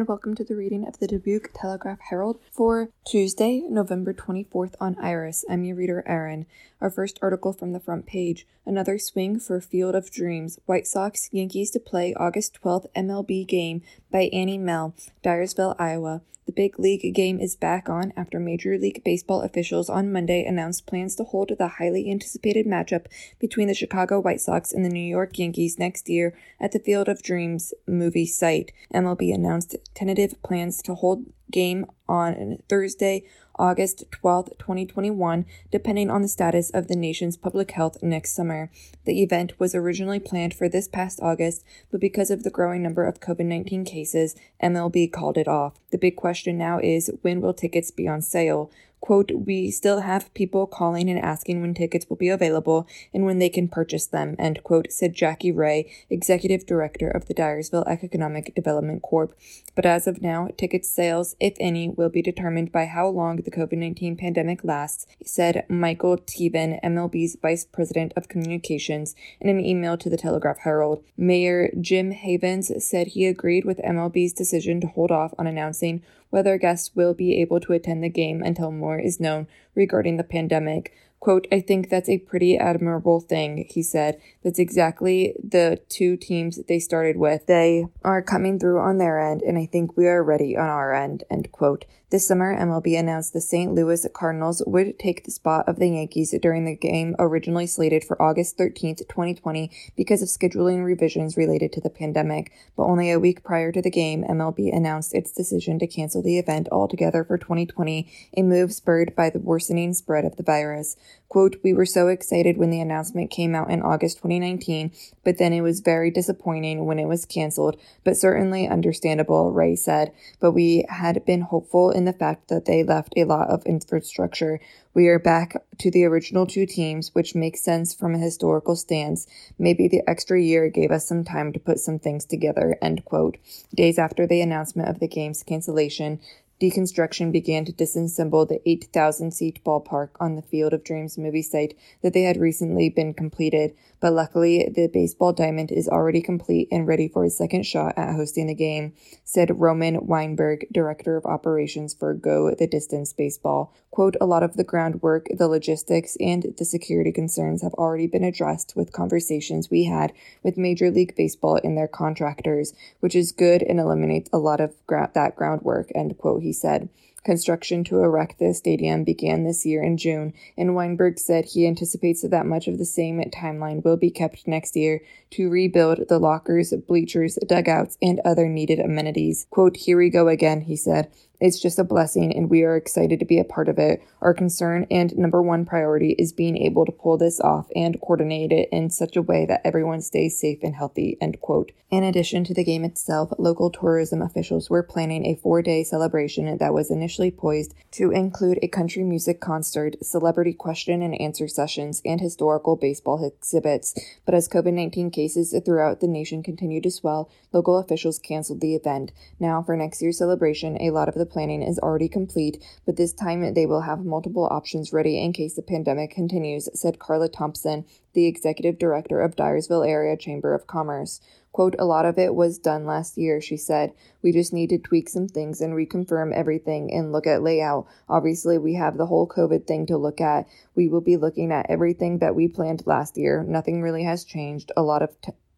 and welcome to the reading of the Dubuque Telegraph-Herald for Tuesday, November 24th on Iris. I'm your reader, Erin. Our first article from the front page, another swing for Field of Dreams. White Sox, Yankees to play August 12th MLB game by Annie Mell, Dyersville, Iowa. The big league game is back on after Major League Baseball officials on Monday announced plans to hold the highly anticipated matchup between the Chicago White Sox and the New York Yankees next year at the Field of Dreams movie site. MLB announced tentative plans to hold game on Thursday, August 12, 2021, depending on the status of the nation's public health next summer. The event was originally planned for this past August, but because of the growing number of COVID-19 cases, MLB called it off. The big question now is, when will tickets be on sale? Quote, we still have people calling and asking when tickets will be available and when they can purchase them, end quote, said Jackie Ray, executive director of the Dyersville Economic Development Corp. But as of now, ticket sales, if any, will be determined by how long the COVID-19 pandemic lasts, said Michael Teven, MLB's vice president of communications, in an email to the Telegraph-Herald. Mayor Jim Havens said he agreed with MLB's decision to hold off on announcing whether guests will be able to attend the game until more is known regarding the pandemic. Quote, I think that's a pretty admirable thing, he said. That's exactly the two teams they started with. They are coming through on their end, and I think we are ready on our end, end quote. This summer, MLB announced the St. Louis Cardinals would take the spot of the Yankees during the game originally slated for August 13th, 2020 because of scheduling revisions related to the pandemic. But only a week prior to the game, MLB announced its decision to cancel the event altogether for 2020, a move spurred by the worsening spread of the virus. Quote, we were so excited when the announcement came out in August 2019, but then it was very disappointing when it was canceled, but certainly understandable, Ray said. But we had been hopeful in the fact that they left a lot of infrastructure. We are back to the original two teams, which makes sense from a historical stance. Maybe the extra year gave us some time to put some things together, end quote. Days after the announcement of the game's cancellation, deconstruction began to disassemble the 8,000-seat ballpark on the Field of Dreams movie site that they had recently been completed, but luckily the baseball diamond is already complete and ready for a second shot at hosting the game, said Roman Weinberg, director of operations for Go the Distance Baseball. Quote, a lot of the groundwork, the logistics, and the security concerns have already been addressed with conversations we had with Major League Baseball and their contractors, which is good and eliminates a lot of that groundwork, end quote, he said. Construction to erect the stadium began this year in June, and Weinberg said he anticipates that much of the same timeline will be kept next year to rebuild the lockers, bleachers, dugouts, and other needed amenities. Quote, here we go again, he said. It's just a blessing, and we are excited to be a part of it. Our concern and number one priority is being able to pull this off and coordinate it in such a way that everyone stays safe and healthy, end quote. In addition to the game itself, local tourism officials were planning a 4-day celebration that was initially poised to include a country music concert, celebrity question and answer sessions, and historical baseball exhibits. But as COVID-19 cases throughout the nation continued to swell, local officials canceled the event. Now, for next year's celebration, a lot of the planning is already complete, but this time they will have multiple options ready in case the pandemic continues, said Carla Thompson, the executive director of Dyersville Area Chamber of Commerce. Quote, a lot of it was done last year, she said. We just need to tweak some things and reconfirm everything and look at layout. Obviously, we have the whole COVID thing to look at. We will be looking at everything that we planned last year. Nothing really has changed. A lot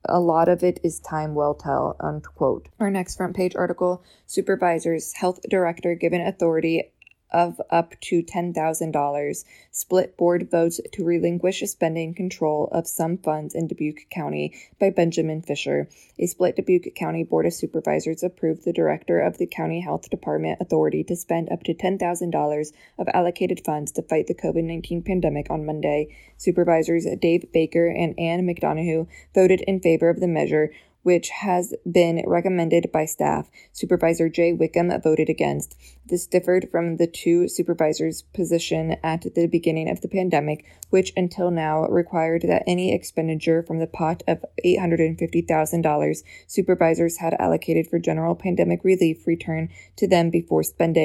of it is time will tell, unquote. Our next front page article, supervisors, health director given authority of up to $10,000. Split board votes to relinquish spending control of some funds in Dubuque County by Benjamin Fisher. A split Dubuque County Board of Supervisors approved the director of the county health department authority to spend up to $10,000 of allocated funds to fight the COVID-19 pandemic on Monday. Supervisors Dave Baker and Ann McDonough voted in favor of the measure, which has been recommended by staff. Supervisor Jay Wickham voted against. This differed from the two supervisors' position at the beginning of the pandemic, which until now required that any expenditure from the pot of $850,000 supervisors had allocated for general pandemic relief return to them before spending.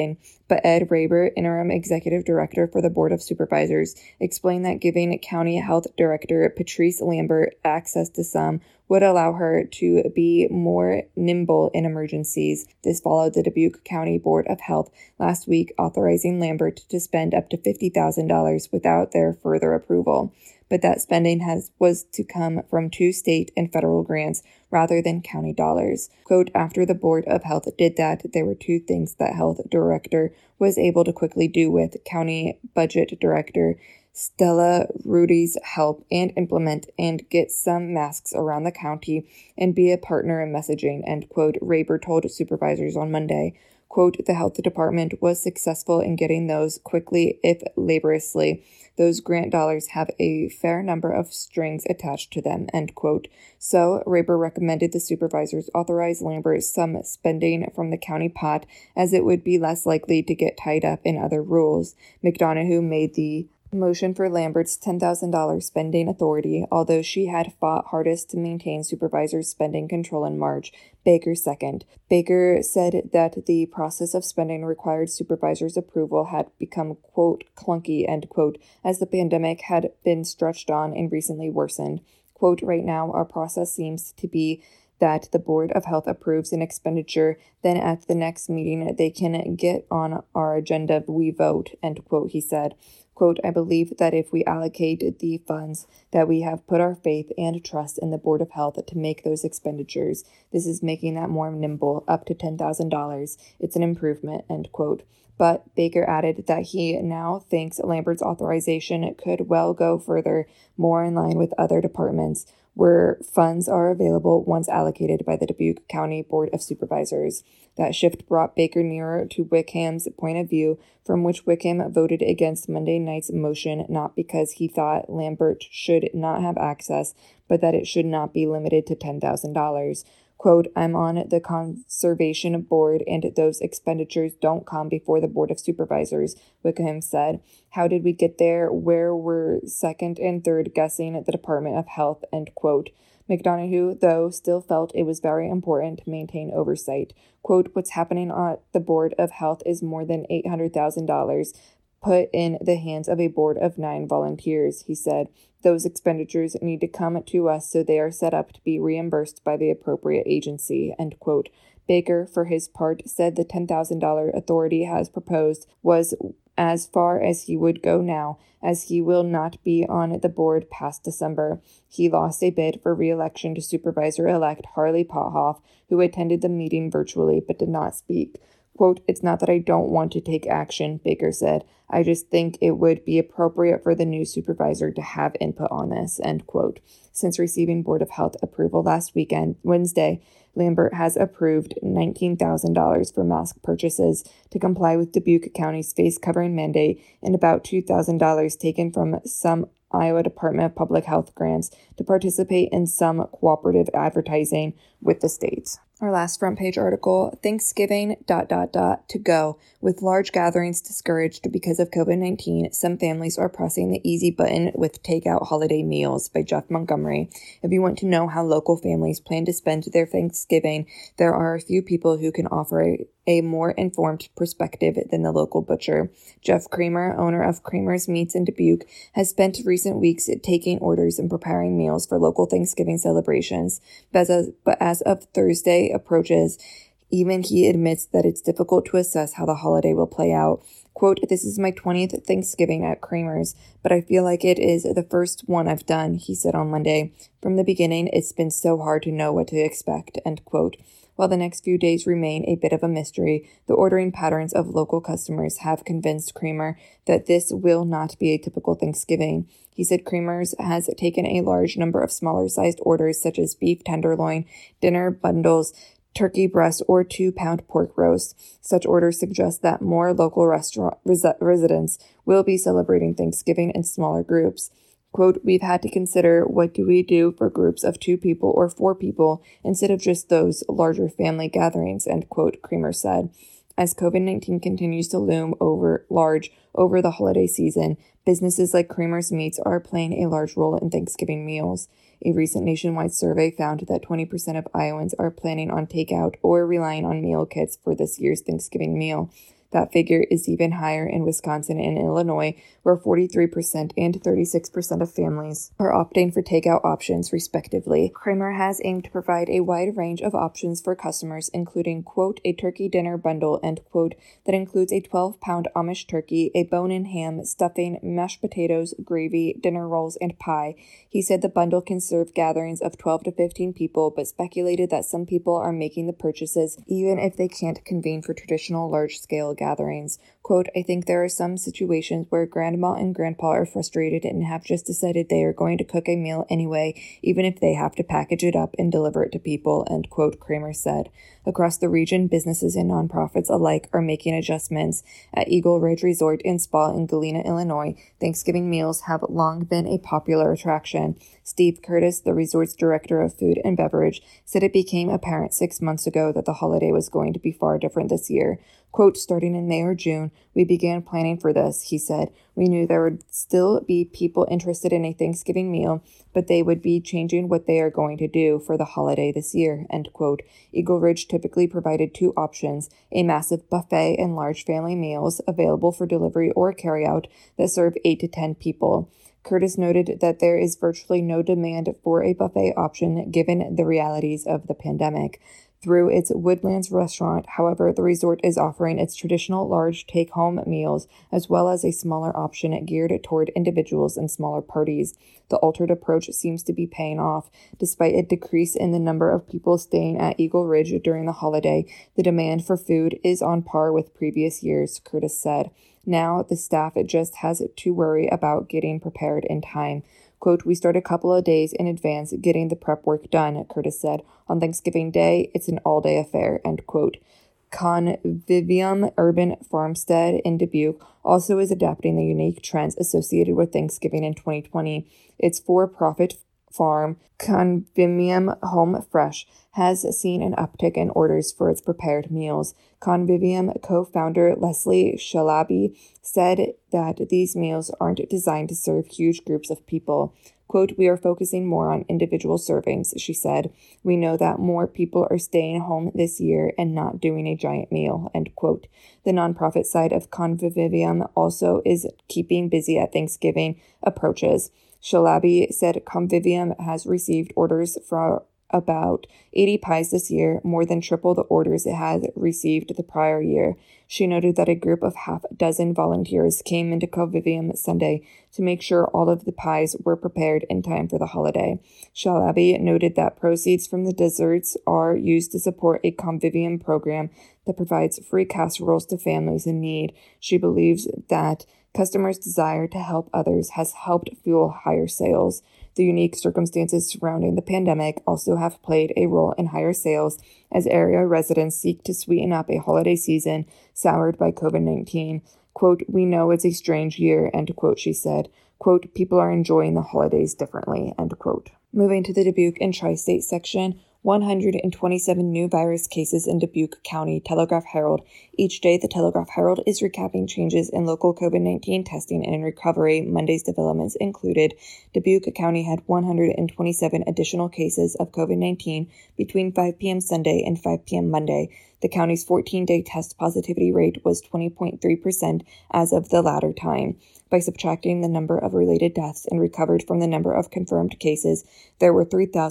But Ed Raber, interim executive director for the Board of Supervisors, explained that giving County Health Director Patrice Lambert access to some would allow her to be more nimble in emergencies. This followed the Dubuque County Board of Health last week authorizing Lambert to spend up to $50,000 without their further approval. But that spending was to come from 2 state and federal grants rather than county dollars. Quote, after the Board of Health did that, there were 2 things that Health Director was able to quickly do with County Budget Director Stella Rudy's help and implement and get some masks around the county and be a partner in messaging, end quote, Raber told supervisors on Monday. Quote, the health department was successful in getting those quickly, if laboriously. Those grant dollars have a fair number of strings attached to them, end quote. So, Raber recommended the supervisors authorize Lambert some spending from the county pot, as it would be less likely to get tied up in other rules. McDonough made the motion for Lambert's $10,000 spending authority, although she had fought hardest to maintain supervisors' spending control in March. Baker second. Baker said that the process of spending required supervisors' approval had become, quote, clunky, end quote, as the pandemic had been stretched on and recently worsened. Quote, right now, our process seems to be that the Board of Health approves an expenditure, then at the next meeting they can get on our agenda, we vote, end quote, he said. Quote, I believe that if we allocate the funds that we have put our faith and trust in the Board of Health to make those expenditures, this is making that more nimble, up to $10,000. It's an improvement, end quote. But Baker added that he now thinks Lambert's authorization could well go further, more in line with other departments, where funds are available once allocated by the Dubuque County Board of Supervisors. That shift brought Baker nearer to Wickham's point of view, from which Wickham voted against Monday night's motion, not because he thought Lambert should not have access, but that it should not be limited to $10,000. Quote, I'm on the Conservation Board and those expenditures don't come before the Board of Supervisors, Wickham said. How did we get there? Where were second and third guessing at the Department of Health, end quote. McDonough, though, still felt it was very important to maintain oversight. Quote, what's happening at the Board of Health is more than $800,000 put in the hands of a board of 9 volunteers, he said. Those expenditures need to come to us so they are set up to be reimbursed by the appropriate agency, end quote. Baker, for his part, said the $10,000 authority has proposed was as far as he would go now, as he will not be on the board past December. He lost a bid for re-election to Supervisor-elect Harley Pothoff, who attended the meeting virtually but did not speak. Quote, it's not that I don't want to take action, Baker said. I just think it would be appropriate for the new supervisor to have input on this, end quote. Since receiving Board of Health approval last Wednesday, Lambert has approved $19,000 for mask purchases to comply with Dubuque County's face covering mandate and about $2,000 taken from some Iowa Department of Public Health grants to participate in some cooperative advertising with the state. Our last front page article, Thanksgiving ... to go. With large gatherings discouraged because of COVID-19, some families are pressing the easy button with takeout holiday meals, by Jeff Montgomery. If you want to know how local families plan to spend their Thanksgiving, there are a few people who can offer a more informed perspective than the local butcher. Jeff Kramer, owner of Kramer's Meats in Dubuque, has spent recent weeks taking orders and preparing meals for local Thanksgiving celebrations. But as of Thursday approaches, even he admits that it's difficult to assess how the holiday will play out. Quote, this is my 20th Thanksgiving at Kramer's, but I feel like it is the first one I've done, he said on Monday. From the beginning, it's been so hard to know what to expect, end quote. While the next few days remain a bit of a mystery, the ordering patterns of local customers have convinced Kramer that this will not be a typical Thanksgiving. He said Kramer's has taken a large number of smaller-sized orders such as beef tenderloin, dinner bundles, turkey breast, or 2-pound pork roast. Such orders suggest that more local restaurant residents will be celebrating Thanksgiving in smaller groups. Quote, we've had to consider what do we do for groups of 2 people or 4 people instead of just those larger family gatherings, end quote, Kramer said. As COVID-19 continues to loom large over the holiday season, businesses like Kramer's Meats are playing a large role in Thanksgiving meals. A recent nationwide survey found that 20% of Iowans are planning on takeout or relying on meal kits for this year's Thanksgiving meal. That figure is even higher in Wisconsin and Illinois, where 43% and 36% of families are opting for takeout options, respectively. Kramer has aimed to provide a wide range of options for customers, including, quote, a turkey dinner bundle, end quote, that includes a 12-pound Amish turkey, a bone-in ham, stuffing, mashed potatoes, gravy, dinner rolls, and pie. He said the bundle can serve gatherings of 12 to 15 people, but speculated that some people are making the purchases even if they can't convene for traditional large-scale gatherings. Quote, I think there are some situations where grandma and grandpa are frustrated and have just decided they are going to cook a meal anyway, even if they have to package it up and deliver it to people, end quote, Kramer said. Across the region, businesses and nonprofits alike are making adjustments. At Eagle Ridge Resort and Spa in Galena, Illinois, Thanksgiving meals have long been a popular attraction. Steve Curtis, the resort's director of food and beverage, said it became apparent 6 months ago that the holiday was going to be far different this year. Quote, starting in May or June, we began planning for this, he said. We knew there would still be people interested in a Thanksgiving meal, but they would be changing what they are going to do for the holiday this year, end quote. Eagle Ridge typically provided two options, a massive buffet and large family meals available for delivery or carryout that serve 8 to 10 people. Curtis noted that there is virtually no demand for a buffet option given the realities of the pandemic. Through its Woodlands restaurant, however, the resort is offering its traditional large take-home meals as well as a smaller option geared toward individuals and smaller parties. The altered approach seems to be paying off. Despite a decrease in the number of people staying at Eagle Ridge during the holiday, the demand for food is on par with previous years, Curtis said. Now, the staff just has to worry about getting prepared in time. Quote, we start a couple of days in advance getting the prep work done, Curtis said. On Thanksgiving Day, it's an all-day affair, end quote. Convivium Urban Farmstead in Dubuque also is adapting the unique trends associated with Thanksgiving in 2020. Its for-profit farm, Convivium Home Fresh, has seen an uptick in orders for its prepared meals. Convivium co-founder Leslie Shalaby said that these meals aren't designed to serve huge groups of people. Quote, we are focusing more on individual servings, she said. We know that more people are staying home this year and not doing a giant meal, end quote. The nonprofit side of Convivium also is keeping busy at Thanksgiving approaches. Shalaby said Convivium has received orders for about 80 pies this year, more than triple the orders it had received the prior year. She noted that a group of half a dozen volunteers came into Convivium Sunday to make sure all of the pies were prepared in time for the holiday. Shalaby noted that proceeds from the desserts are used to support a Convivium program that provides free casseroles to families in need. She believes that customers' desire to help others has helped fuel higher sales. The unique circumstances surrounding the pandemic also have played a role in higher sales as area residents seek to sweeten up a holiday season soured by COVID-19. Quote, we know it's a strange year, end quote, she said. Quote, people are enjoying the holidays differently, end quote. Moving to the Dubuque and Tri-State section, 127 new virus cases in Dubuque County, Telegraph Herald. Each day, the Telegraph Herald is recapping changes in local COVID-19 testing and recovery. Monday's developments included Dubuque County had 127 additional cases of COVID-19 between 5 p.m. Sunday and 5 p.m. Monday. The county's 14-day test positivity rate was 20.3% as of the latter time. By subtracting the number of related deaths and recovered from the number of confirmed cases, there were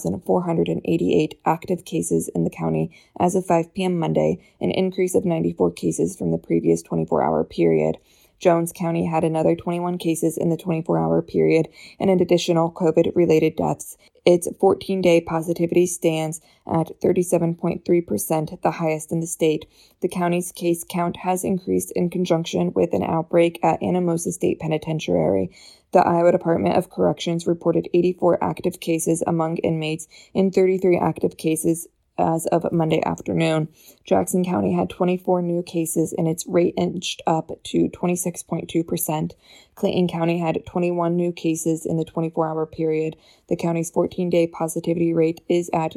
3,488 active cases in the county as of 5 p.m. Monday, an increase of 94 cases from the previous 24-hour period. Jones County had another 21 cases in the 24-hour period and an additional COVID-related deaths. Its 14-day positivity stands at 37.3%, the highest in the state. The county's case count has increased in conjunction with an outbreak at Anamosa State Penitentiary. The Iowa Department of Corrections reported 84 active cases among inmates and 33 active cases as of Monday afternoon. Jackson County had 24 new cases and its rate inched up to 26.2%. Clayton County had 21 new cases in the 24-hour period. The county's 14-day positivity rate is at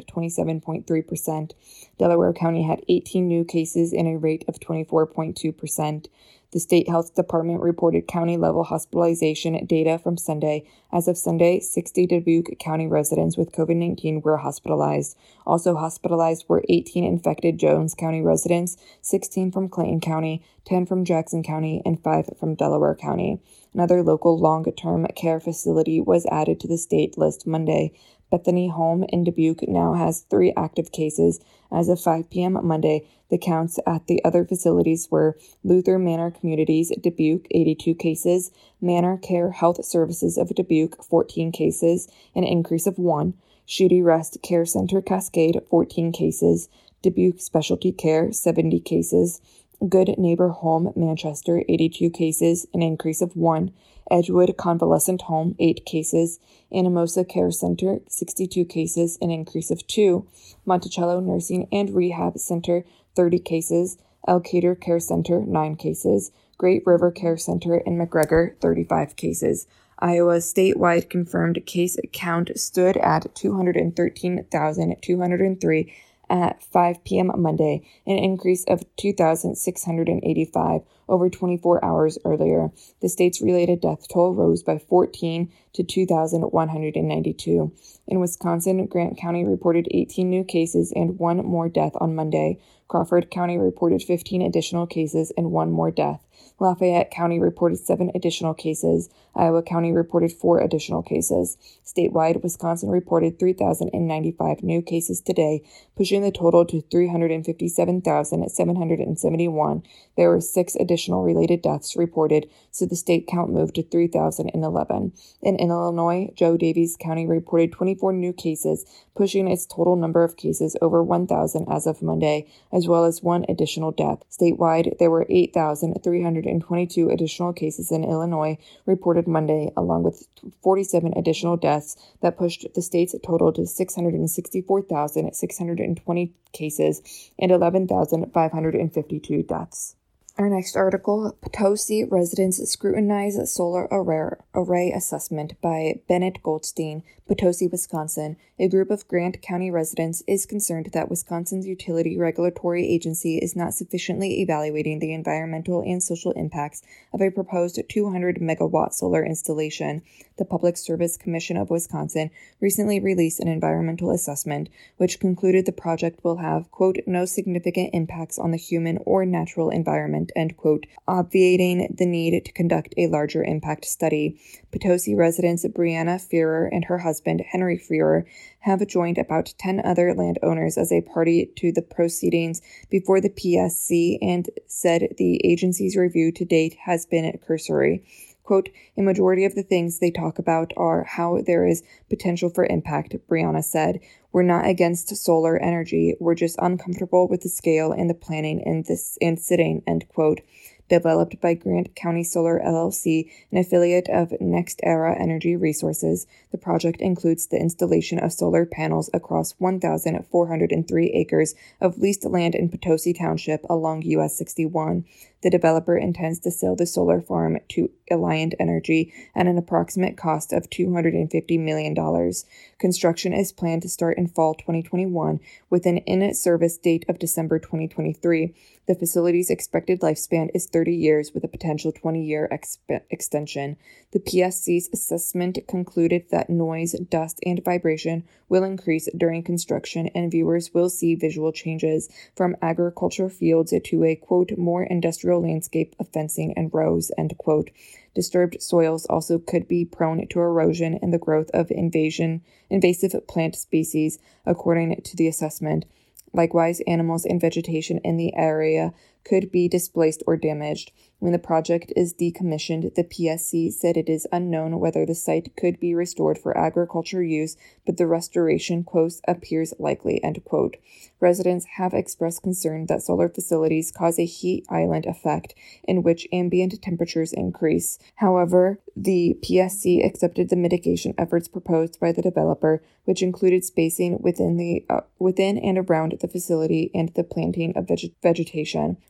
27.3%. Delaware County had 18 new cases and a rate of 24.2%. The state health department reported county-level hospitalization data from Sunday. As of Sunday, 60 Dubuque County residents with COVID-19 were hospitalized. Also hospitalized were 18 infected Jones County residents, 16 from Clayton County, 10 from Jackson County, and 5 from Delaware County. Another local long-term care facility was added to the state list Monday. Bethany Home in Dubuque now has 3 active cases. As of 5 p.m. Monday, the counts at the other facilities were Luther Manor Communities, Dubuque, 82 cases, Manor Care Health Services of Dubuque, 14 cases, an increase of 1, Shooty Rest Care Center Cascade, 14 cases, Dubuque Specialty Care, 70 cases, Good Neighbor Home, Manchester, 82 cases, an increase of 1, Edgewood Convalescent Home, 8 cases, Anamosa Care Center, 62 cases, an increase of 2, Monticello Nursing and Rehab Center, 30 cases, Elkader Care Center, 9 cases, Great River Care Center in McGregor, 35 cases. Iowa's statewide confirmed case count stood at 213,203 at 5 p.m. Monday, an increase of 2,685 over 24 hours earlier. The state's related death toll rose by 14 to 2,192. In Wisconsin, Grant County reported 18 new cases and 1 more death on Monday. Crawford County reported 15 additional cases and 1 more death. Lafayette County reported 7 additional cases. Iowa County reported 4 additional cases. Statewide, Wisconsin reported 3,095 new cases today, pushing the total to 357,771. There were 6 additional related deaths reported, so the state count moved to 3,011. In Illinois, Joe Daviess County reported 24 new cases, pushing its total number of cases over 1,000 as of Monday, as well as 1 additional death. Statewide, there were 8,322 additional cases in Illinois reported Monday, along with 47 additional deaths that pushed the state's total to 664,620 cases and 11,552 deaths. Our next article, Potosi residents scrutinize solar array assessment by Bennett Goldstein, Potosi, Wisconsin. A group of Grant County residents is concerned that Wisconsin's utility regulatory agency is not sufficiently evaluating the environmental and social impacts of a proposed 200-megawatt solar installation. The Public Service Commission of Wisconsin recently released an environmental assessment, which concluded the project will have, quote, no significant impacts on the human or natural environment, end quote, obviating the need to conduct a larger impact study. Potosi residents Brianna Fearer and her husband, Henry Fearer, have joined about 10 other landowners as a party to the proceedings before the PSC and said the agency's review to date has been cursory. Quote, a majority of the things they talk about are how there is potential for impact, Brianna said. We're not against solar energy. We're just uncomfortable with the scale and the planning and sitting, end quote. Developed by Grant County Solar LLC, an affiliate of NextEra Energy Resources, the project includes the installation of solar panels across 1,403 acres of leased land in Potosi Township along US 61. The developer intends to sell the solar farm to Alliant Energy at an approximate cost of $250 million. Construction is planned to start in fall 2021 with an in-service date of December 2023. The facility's expected lifespan is 30 years with a potential 20-year extension. The PSC's assessment concluded that noise, dust, and vibration will increase during construction, and viewers will see visual changes from agriculture fields to a, quote, more industrial landscape of fencing and rows, end quote. Disturbed soils also could be prone to erosion and the growth of invasive plant species, according to the assessment. Likewise, animals and vegetation in the area could be displaced or damaged. When the project is decommissioned, the PSC said it is unknown whether the site could be restored for agriculture use, but the restoration, quote, appears likely, end quote. Residents have expressed concern that solar facilities cause a heat island effect in which ambient temperatures increase. However, the PSC accepted the mitigation efforts proposed by the developer, which included spacing within and around the facility and the planting of vegetation.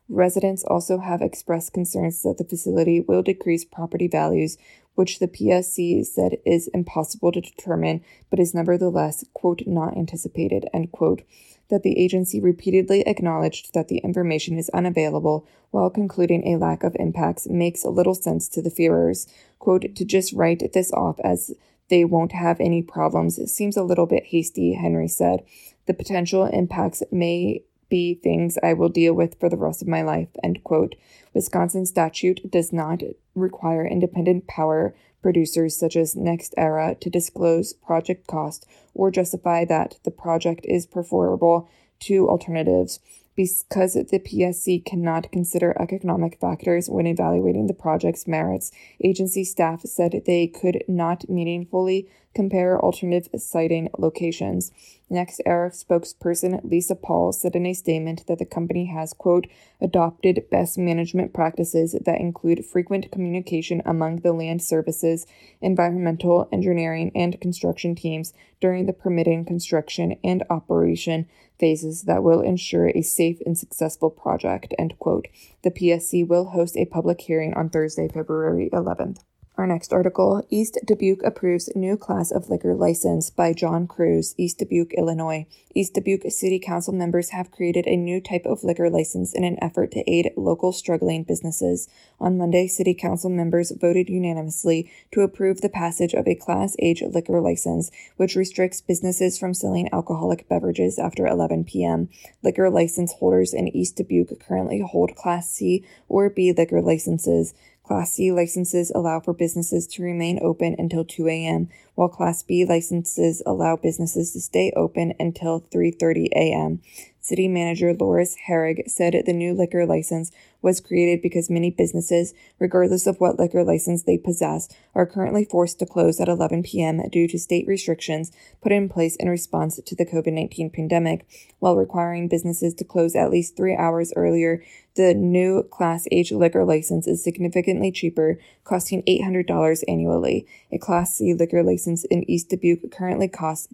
Residents also have expressed concerns that the facility will decrease property values, which the PSC said is impossible to determine, but is nevertheless, quote, not anticipated, end quote. That the agency repeatedly acknowledged that the information is unavailable while concluding a lack of impacts makes little sense to the fearers. Quote, to just write this off as they won't have any problems seems a little bit hasty, Henry said. The potential impacts may be things I will deal with for the rest of my life, end quote. Wisconsin statute does not require independent power producers such as NextEra to disclose project cost or justify that the project is preferable to alternatives. Because the PSC cannot consider economic factors when evaluating the project's merits, agency staff said they could not meaningfully compare alternative siting locations. NextEra spokesperson Lisa Paul said in a statement that the company has, quote, adopted best management practices that include frequent communication among the land services, environmental, engineering, and construction teams during the permitting, construction, and operation phases that will ensure a safe and successful project, end quote. The PSC will host a public hearing on Thursday, February 11th. Our next article, East Dubuque approves new class of liquor license by John Cruz, East Dubuque, Illinois. East Dubuque City Council members have created a new type of liquor license in an effort to aid local struggling businesses. On Monday, City Council members voted unanimously to approve the passage of a Class H liquor license, which restricts businesses from selling alcoholic beverages after 11 p.m. Liquor license holders in East Dubuque currently hold Class C or B liquor licenses. Class C licenses allow for businesses to remain open until 2 a.m., while Class B licenses allow businesses to stay open until 3:30 a.m. City Manager Loris Herrig said the new liquor license was created because many businesses, regardless of what liquor license they possess, are currently forced to close at 11 p.m. due to state restrictions put in place in response to the COVID-19 pandemic. While requiring businesses to close at least 3 hours earlier, the new Class H liquor license is significantly cheaper, costing $800 annually. A Class C liquor license in East Dubuque currently costs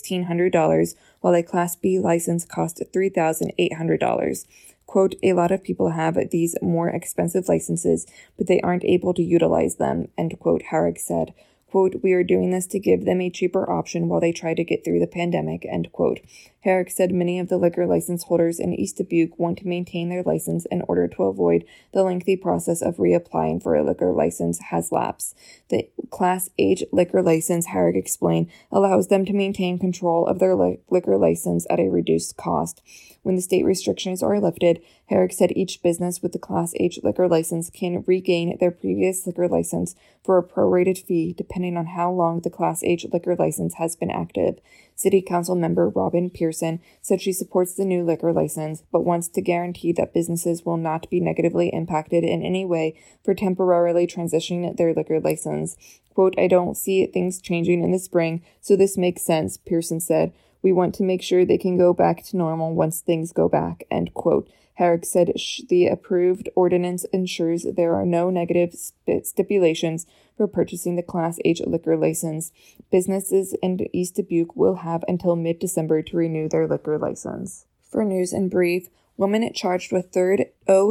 $1,600, while a Class B license costs $3,800. Quote, a lot of people have these more expensive licenses, but they aren't able to utilize them, end quote, Herrig said. Quote, we are doing this to give them a cheaper option while they try to get through the pandemic, end quote. Herrig said many of the liquor license holders in East Dubuque want to maintain their license in order to avoid the lengthy process of reapplying for a liquor license has lapsed. The Class H liquor license, Herrig explained, allows them to maintain control of their liquor license at a reduced cost. When the state restrictions are lifted, Herrig said each business with the Class H liquor license can regain their previous liquor license for a prorated fee depending on how long the Class H liquor license has been active. City Council member Robin Pearson said she supports the new liquor license, but wants to guarantee that businesses will not be negatively impacted in any way for temporarily transitioning their liquor license. Quote, I don't see things changing in the spring, so this makes sense, Pearson said. We want to make sure they can go back to normal once things go back, end quote. Herrig said the approved ordinance ensures there are no negative stipulations for purchasing the Class H liquor license. Businesses in East Dubuque will have until mid-December to renew their liquor license. For news in brief, woman charged with third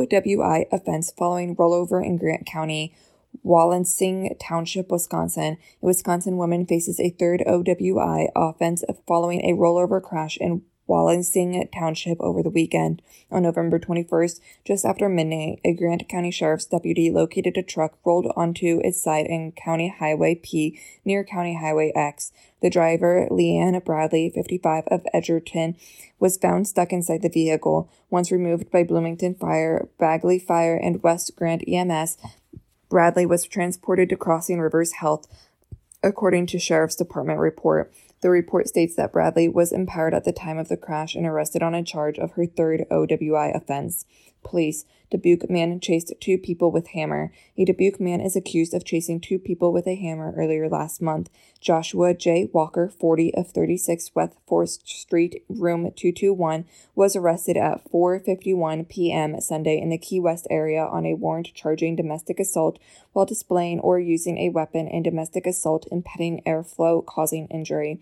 OWI offense following rollover in Grant County. Walansing Township, Wisconsin. A Wisconsin woman faces a third OWI offense following a rollover crash in Walansing Township over the weekend. On November 21st, just after midnight, a Grant County Sheriff's deputy located a truck rolled onto its side in County Highway P near County Highway X. The driver, Leanne Bradley, 55 of Edgerton, was found stuck inside the vehicle. Once removed by Bloomington Fire, Bagley Fire, and West Grant EMS, Bradley was transported to Crossing Rivers Health, according to Sheriff's Department report. The report states that Bradley was impaired at the time of the crash and arrested on a charge of her third OWI offense. Police, Dubuque man chased two people with hammer. A Dubuque man is accused of chasing two people with a hammer earlier last month. Joshua J. Walker, 40 of 36 West 4th Street, room 221, was arrested at 4:51 p.m. Sunday in the Key West area on a warrant charging domestic assault while displaying or using a weapon and domestic assault impeding airflow causing injury.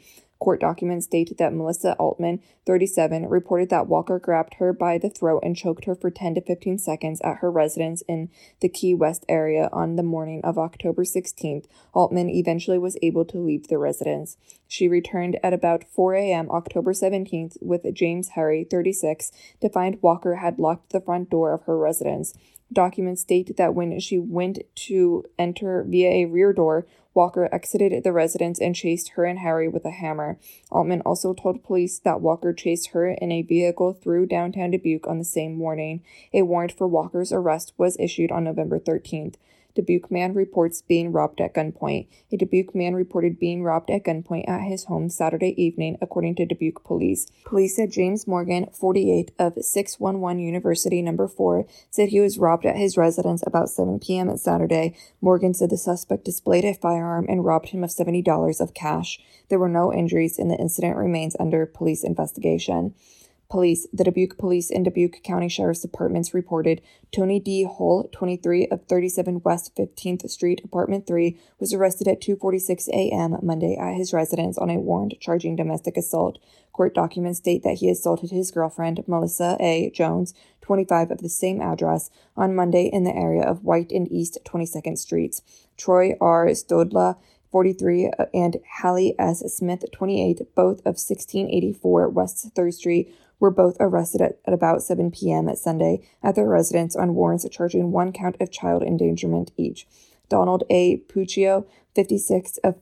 Court documents state that Melissa Altman, 37, reported that Walker grabbed her by the throat and choked her for 10 to 15 seconds at her residence in the Key West area on the morning of October 16th. Altman eventually was able to leave the residence. She returned at about 4 a.m. October 17th with James Harry, 36, to find Walker had locked the front door of her residence. Documents state that when she went to enter via a rear door, Walker exited the residence and chased her and Harry with a hammer. Altman also told police that Walker chased her in a vehicle through downtown Dubuque on the same morning. A warrant for Walker's arrest was issued on November 13th. Dubuque man reports being robbed at gunpoint. A Dubuque man reported being robbed at gunpoint at his home Saturday evening, according to Dubuque police. Police said James Morgan, 48, of 611 University No. 4, said he was robbed at his residence about 7 p.m. on Saturday. Morgan said the suspect displayed a firearm and robbed him of $70 of cash. There were no injuries, and the incident remains under police investigation. Police, the Dubuque Police and Dubuque County Sheriff's Departments reported Tony D. Hull, 23, of 37 West 15th Street, Apartment 3, was arrested at 2:46 a.m. Monday at his residence on a warrant charging domestic assault. Court documents state that he assaulted his girlfriend, Melissa A. Jones, 25, of the same address, on Monday in the area of White and East 22nd Streets. Troy R. Stodla, 43, and Hallie S. Smith, 28, both of 1684 West 3rd Street, were both arrested at about 7 p.m. at Sunday at their residence on warrants charging one count of child endangerment each. Donald A. Puccio, 56, of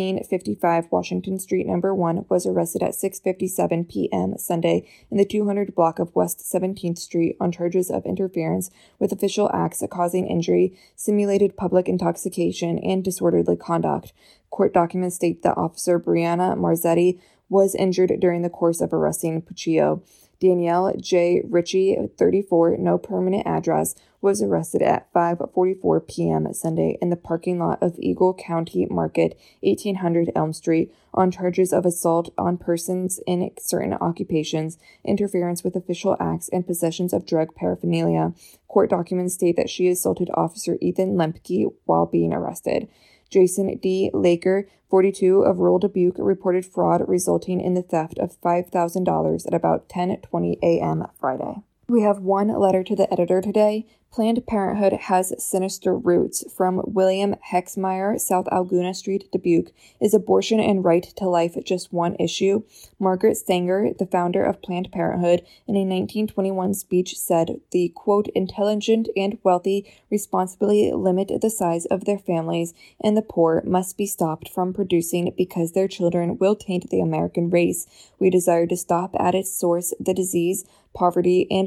1455 Washington Street, No. 1, was arrested at 6:57 p.m. Sunday in the 200 block of West 17th Street on charges of interference with official acts causing injury, simulated public intoxication, and disorderly conduct. Court documents state that Officer Brianna Marzetti was injured during the course of arresting Puccio. Danielle J. Ritchie, 34, no permanent address, was arrested at 5:44 p.m. Sunday in the parking lot of Eagle County Market, 1800 Elm Street, on charges of assault on persons in certain occupations, interference with official acts, and possessions of drug paraphernalia. Court documents state that she assaulted Officer Ethan Lemke while being arrested. Jason D. Laker, 42, of rural Dubuque, reported fraud resulting in the theft of $5,000 at about 10:20 a.m. Friday. We have one letter to the editor today. Planned Parenthood has sinister roots. From William Hexmeyer, South Alguna Street, Dubuque. Is abortion and right to life just one issue? Margaret Sanger, the founder of Planned Parenthood, in a 1921 speech said the, quote, intelligent and wealthy responsibly limit the size of their families, and the poor must be stopped from producing because their children will taint the American race. We desire to stop at its source the disease, poverty, and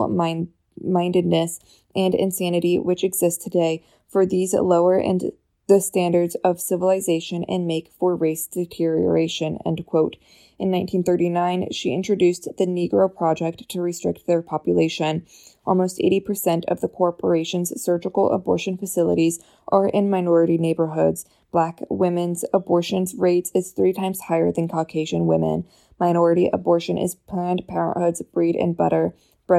feeble-mindedness and insanity which exists today, for these lower and the standards of civilization and make for race deterioration, end quote. In 1939, she introduced the Negro Project to restrict their population. Almost 80% of the corporation's surgical abortion facilities are in minority neighborhoods. Black women's abortion rates is 3 times higher than Caucasian women. Minority abortion is Planned Parenthood's bread and butter.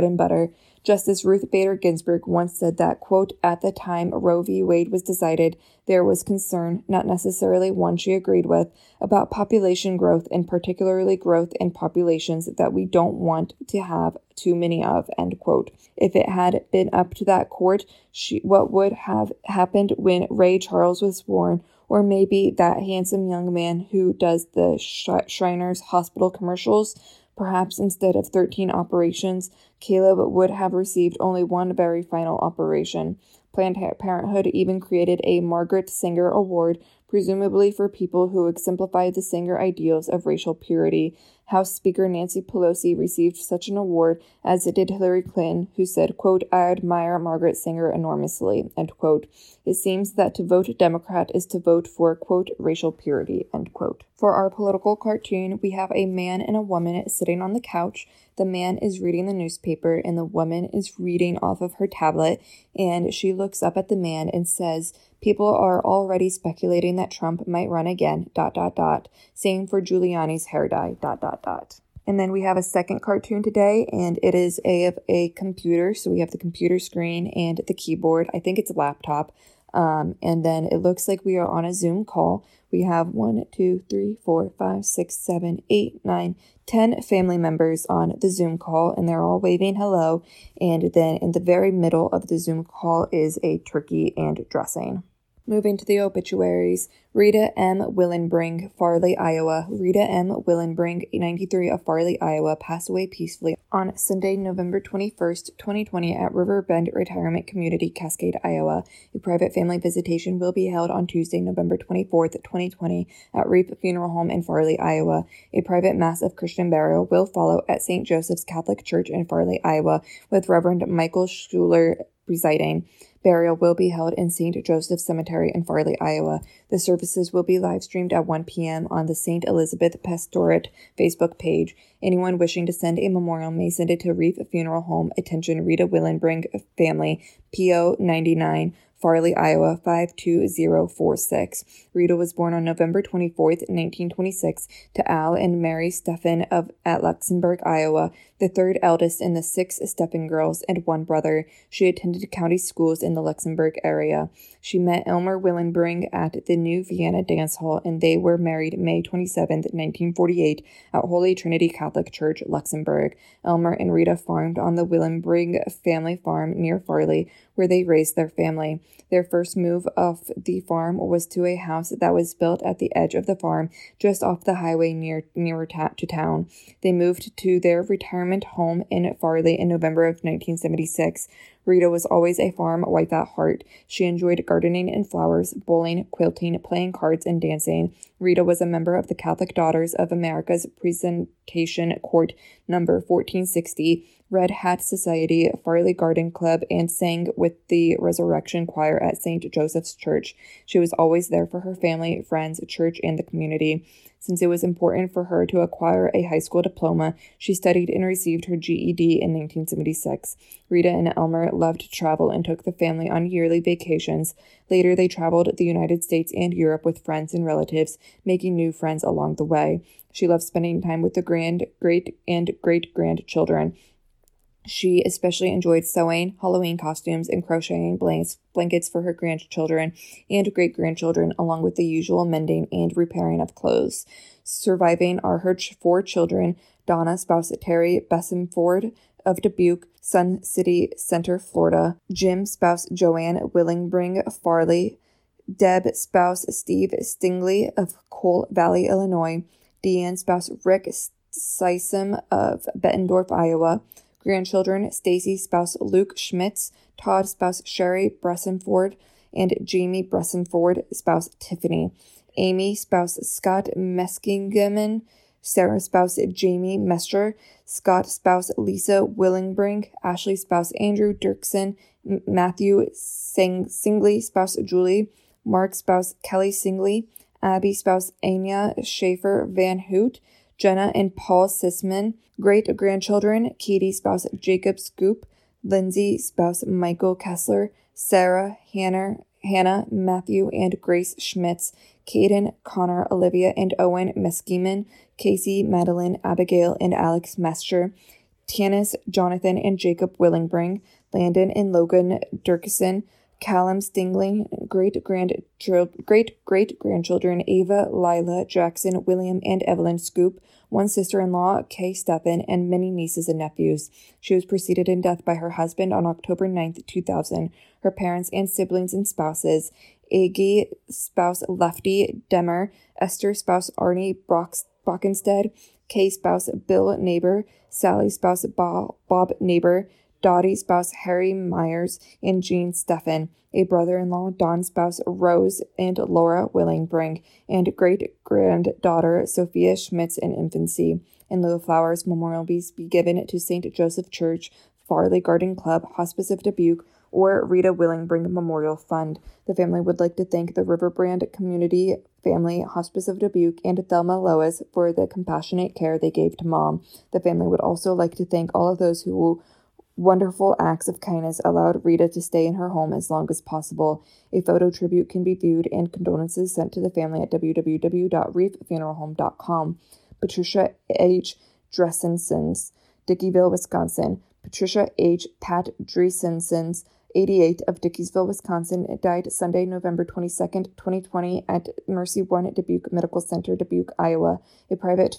Justice Ruth Bader Ginsburg once said that, quote, at the time Roe v. Wade was decided, there was concern, not necessarily one she agreed with, about population growth, and particularly growth in populations that we don't want to have too many of, end quote. If it had been up to that court, what would have happened when Ray Charles was born, or maybe that handsome young man who does the Shriners Hospital commercials? Perhaps instead of 13 operations, Caleb would have received only one very final operation. Planned Parenthood even created a Margaret Sanger Award, presumably for people who exemplified the Sanger ideals of racial purity. House Speaker Nancy Pelosi received such an award, as did Hillary Clinton, who said, quote, I admire Margaret Sanger enormously, end quote. It seems that to vote Democrat is to vote for, quote, racial purity, end quote. For our political cartoon, we have a man and a woman sitting on the couch. The man is reading the newspaper, and the woman is reading off of her tablet, and she looks up at the man and says, people are already speculating that Trump might run again, ... Same for Giuliani's hair dye, ... And then we have a second cartoon today, and it is of a computer. So we have the computer screen and the keyboard. I think it's a laptop. And then it looks like we are on a Zoom call. We have 1, 2, 3, 4, 5, 6, 7, 8, 9, 10 family members on the Zoom call, and they're all waving hello. And then in the very middle of the Zoom call is a turkey and dressing. Moving to the obituaries, Rita M. Willenbring, Farley, Iowa. Rita M. Willenbring, 93, of Farley, Iowa, passed away peacefully on Sunday, November 21st, 2020 at Riverbend Retirement Community, Cascade, Iowa. A private family visitation will be held on Tuesday, November 24th, 2020 at Reap Funeral Home in Farley, Iowa. A private mass of Christian burial will follow at St. Joseph's Catholic Church in Farley, Iowa, with Reverend Michael Schuler presiding. Burial will be held in St. Joseph's Cemetery in Farley, Iowa. The services will be live streamed at 1 p.m. on the St. Elizabeth Pastorate Facebook page. Anyone wishing to send a memorial may send it to Reap Funeral Home. Attention, Rita Willenbring family, P.O. 99, Farley, Iowa, 52046. Rita was born on November 24th, 1926, to Al and Mary Steffen at Luxembourg, Iowa, the third eldest in the 6 Steffen girls and 1 brother. She attended county schools in the Luxembourg area. She met Elmer Willenbring at the New Vienna Dance Hall, and they were married May 27, 1948, at Holy Trinity Catholic Church, Luxembourg. Elmer and Rita farmed on the Willenbring family farm near Farley, where they raised their family. Their first move off the farm was to a house that was built at the edge of the farm, just off the highway nearer to town. They moved to their retirement home in Farley in November of 1976. Rita was always a farm wife at heart. She enjoyed gardening and flowers, bowling, quilting, playing cards, and dancing. Rita was a member of the Catholic Daughters of America's Presentation Court number 1460, Red Hat Society, Farley Garden Club, and sang with the Resurrection Choir at St. Joseph's Church. She was always there for her family, friends, church, and the community. Since it was important for her to acquire a high school diploma, she studied and received her GED in 1976. Rita and Elmer loved to travel and took the family on yearly vacations. Later, they traveled the United States and Europe with friends and relatives, making new friends along the way. She loved spending time with the great-grandchildren. She especially enjoyed sewing, Halloween costumes, and crocheting blankets for her grandchildren and great-grandchildren, along with the usual mending and repairing of clothes. Surviving are her 4 children, Donna, spouse Terry Bessenford of Dubuque, Sun City Center, Florida; Jim, spouse Joanne Willenbring, Farley; Deb, spouse Steve Stingley of Coal Valley, Illinois; Deanne, spouse Rick Sissom of Bettendorf, Iowa; grandchildren, Stacy, spouse Luke Schmitz; Todd, spouse Sherry Bressenford; and Jamie Bressenford, spouse Tiffany; Amy, spouse Scott Meskingeman; Sarah, spouse Jamie Mestre; Scott, spouse Lisa Willenbring; Ashley, spouse Andrew Dirksen; Matthew Singley, spouse Julie; Mark, spouse Kelly Singley; Abby, spouse Anya Schaefer Van Hoot; Jenna and Paul Sisman; great-grandchildren, Katie, spouse Jacob Scoop; Lindsay, spouse Michael Kessler; Sarah, Hannah, Matthew, and Grace Schmitz; Caden, Connor, Olivia, and Owen Meskimen; Casey, Madeline, Abigail, and Alex Mescher; Tanis, Jonathan, and Jacob Willenbring; Landon and Logan Dirksen; Callum Stingling; great-grandchildren, Ava, Lila, Jackson, William, and Evelyn Scoop; 1 sister-in-law, Kay Steffen, and many nieces and nephews. She was preceded in death by her husband on October 9th, 2000. Her parents and siblings and spouses: Aggie, spouse Lefty Demmer; Esther, spouse Arnie Brockenstead; Kay, spouse Bill Neighbor; Sally, spouse Bob Neighbor; Dottie, spouse Harry Myers; and Jean Steffen; a brother-in-law, Don, spouse Rose and Laura Willenbring; and great-granddaughter Sophia Schmitz in infancy. In lieu of flowers, memorial be given to St. Joseph Church, Farley Garden Club, Hospice of Dubuque, or Rita Willenbring Memorial Fund. The family would like to thank the Riverbrand Community Family, Hospice of Dubuque, and Thelma Lois for the compassionate care they gave to Mom. The family would also like to thank all of those who wonderful acts of kindness allowed Rita to stay in her home as long as possible. A photo tribute can be viewed and condolences sent to the family at www.reeffuneralhome.com. Patricia H. Dressensons, Dickeyville, Wisconsin. Patricia H. Pat Dresensons, 88, of Dickiesville, Wisconsin, died Sunday, November 22nd, 2020, at Mercy One Dubuque Medical Center, Dubuque, Iowa. A private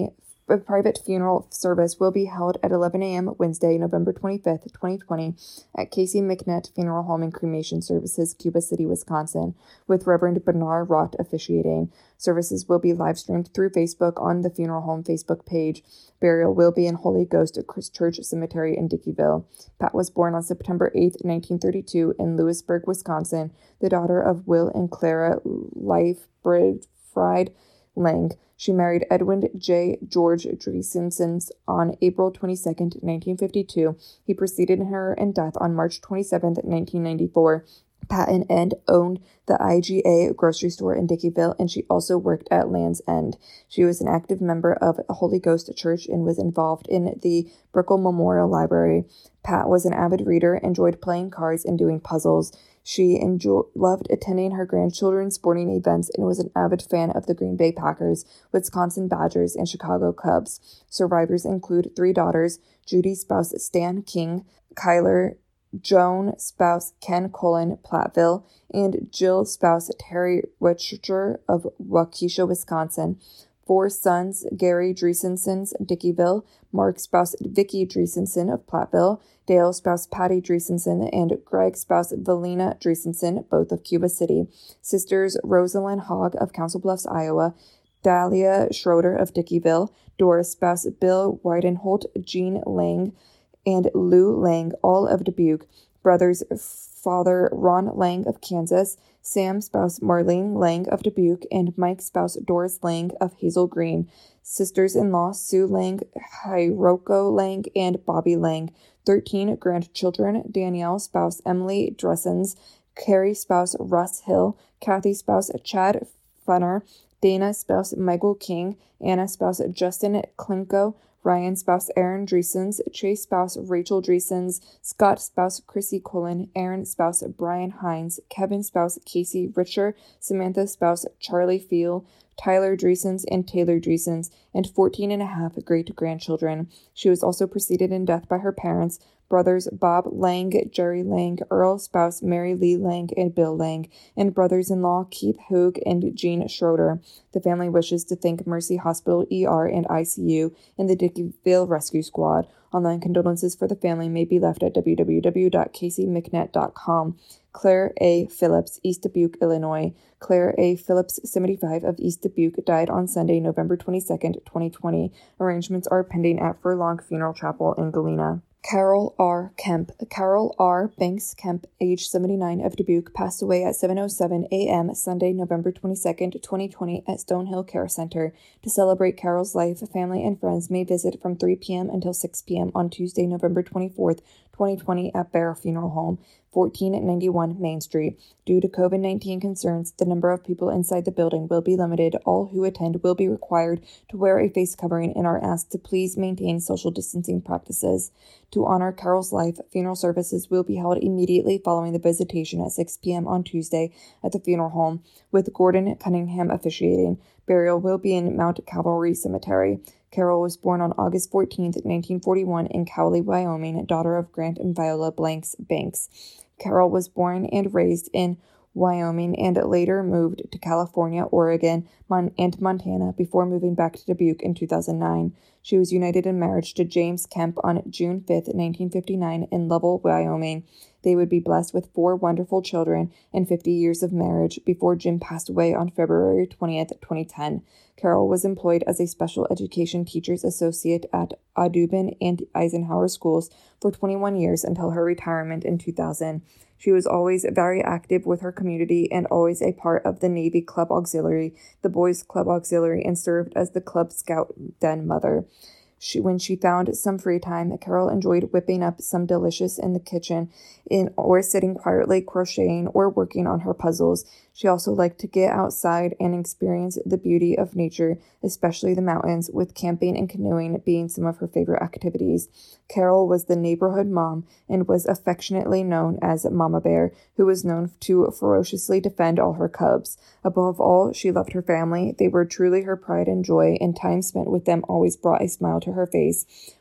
funeral service will be held at 11 a.m. Wednesday, November 25th, 2020, at Casey McNett Funeral Home and Cremation Services, Cuba City, Wisconsin, with Reverend Bernard Rott officiating. Services will be live streamed through Facebook on the funeral home Facebook page. Burial will be in Holy Ghost Church Cemetery in Dickeyville. Pat was born on September 8, 1932, in Lewisburg, Wisconsin, the daughter of Will and Clara Fried Lang. She married Edwin J. George Dreesensen on April 22, 1952. He preceded her in death on March 27, 1994. Pat and Ed owned the IGA grocery store in Dickeyville, and she also worked at Land's End. She was an active member of Holy Ghost Church and was involved in the Brickell Memorial Library. Pat was an avid reader, enjoyed playing cards and doing puzzles. She loved attending her grandchildren's sporting events and was an avid fan of the Green Bay Packers, Wisconsin Badgers, and Chicago Cubs. Survivors include 3 daughters: Judy, spouse Stan King; Kyler, Joan, spouse Ken Cullen, Platteville; and Jill, spouse Terry Richer of Waukesha, Wisconsin. 4 sons: Gary Dreesensen, Dickeyville; Mark, spouse Vicky Dreesensen of Platteville; Dale, spouse Patty Dreesensen; and Greg, spouse Valina Dreesensen, both of Cuba City. Sisters: Rosalind Hogg of Council Bluffs, Iowa; Dahlia Schroeder of Dickeyville; Doris, spouse Bill Weidenholt; Jean Lang, and Lou Lang, all of Dubuque. Brothers: Father Ron Lang of Kansas; Sam, spouse Marlene Lang of Dubuque; and Mike, spouse Doris Lang of Hazel Green. Sisters-in-law: Sue Lang, Hiroko Lang, and Bobby Lang. 13 grandchildren: Danielle, spouse Emily Dressens; Carrie, spouse Russ Hill; Kathy, spouse Chad Funner; Dana, spouse Michael King; Anna, spouse Justin Klinko; Ryan, spouse Aaron Dreesens; Chase, spouse Rachel Dreesens; Scott, spouse Chrissy Cullen; Aaron, spouse Brian Hines; Kevin, spouse Casey Richer; Samantha, spouse Charlie Feel; Tyler Dreesens and Taylor Dreesens, and 14 and a half great-grandchildren. She was also preceded in death by her parents, brothers Bob Lang, Jerry Lang, Earl, spouse Mary Lee Lang, and Bill Lang, and brothers-in-law Keith Hoog and Jean Schroeder. The family wishes to thank Mercy Hospital ER and ICU and the Dickeyville Rescue Squad. Online condolences for the family may be left at www.caseymcnet.com. Claire A. Phillips, East Dubuque, Illinois. Claire A. Phillips, 75, of East Dubuque, died on Sunday, November 22nd, 2020. Arrangements are pending at Furlong Funeral Chapel in Galena. Carol R. Kemp. Carol R. Banks Kemp, age 79, of Dubuque, passed away at 7:07 a.m. Sunday, November 22nd, 2020, at Stonehill Care Center. To celebrate Carol's life, family and friends may visit from 3 p.m. until 6 p.m. on Tuesday, November 24th, 2020, at Bear Funeral Home, 1491 Main Street. Due to COVID-19 concerns, the number of people inside the building will be limited. All who attend will be required to wear a face covering and are asked to please maintain social distancing practices. To honor Carol's life, funeral services will be held immediately following the visitation at 6 p.m. on Tuesday at the funeral home, with Gordon Cunningham officiating. Burial will be in Mount Calvary Cemetery. Carol was born on August 14, 1941, in Cowley, Wyoming, daughter of Grant and Viola Banks. Carol was born and raised in Wyoming and later moved to California, Oregon, and Montana before moving back to Dubuque in 2009. She was united in marriage to James Kemp on June 5, 1959, in Lovell, Wyoming. They would be blessed with 4 wonderful children and 50 years of marriage before Jim passed away on February 20th, 2010. Carol was employed as a special education teacher's associate at Audubon and Eisenhower schools for 21 years until her retirement in 2000. She was always very active with her community and always a part of the Navy Club Auxiliary, the Boys Club Auxiliary, and served as the Club Scout den mother. When she found some free time, Carol enjoyed whipping up some delicious in the kitchen or sitting quietly crocheting or working on her puzzles. She also liked to get outside and experience the beauty of nature, especially the mountains, with camping and canoeing being some of her favorite activities. Carol was the neighborhood mom and was affectionately known as Mama Bear, who was known to ferociously defend all her cubs. Above all, she loved her family. They were truly her pride and joy, and time spent with them always brought a smile to her face.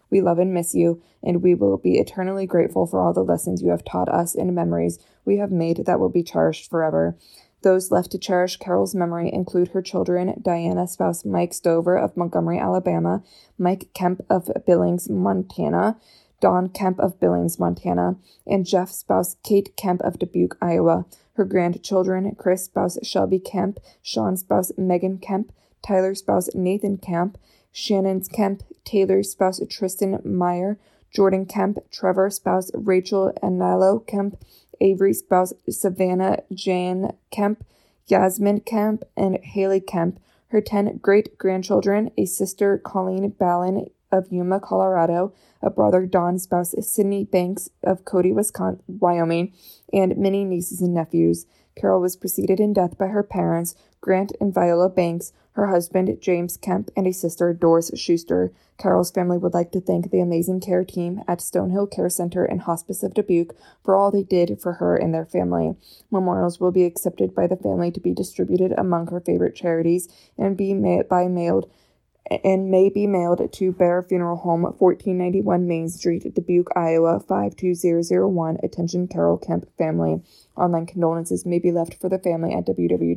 We love and miss you, and we will be eternally grateful for all the lessons you have taught us and memories we have made that will be cherished forever. Those left to cherish Carol's memory include her children, Diana, spouse Mike Stover of Montgomery, Alabama, Mike Kemp of Billings, Montana, Don Kemp of Billings, Montana, and Jeff, spouse Kate Kemp of Dubuque, Iowa. Her grandchildren, Chris, spouse Shelby Kemp, Sean, spouse Megan Kemp, Tyler, spouse Nathan Kemp, Shannon Kemp, Taylor, spouse Tristan Meyer, Jordan Kemp, Trevor, spouse Rachel Anilo Kemp, Avery, spouse Savannah Jan Kemp, Yasmin Kemp, and Haley Kemp. Her 10 great-grandchildren, a sister Colleen Ballin of Yuma, Colorado, a brother Don, spouse Sydney Banks of Cody, Wisconsin, Wyoming, and many nieces and nephews. Carol was preceded in death by her parents, Grant and Viola Banks, her husband, James Kemp, and a sister, Doris Schuster. Carol's family would like to thank the amazing care team at Stonehill Care Center and Hospice of Dubuque for all they did for her and their family. Memorials will be accepted by the family to be distributed among her favorite charities and may be mailed to Bear Funeral Home, 1491 Main Street, Dubuque, Iowa, 52001. Attention Carol Kemp family. Online condolences may be left for the family at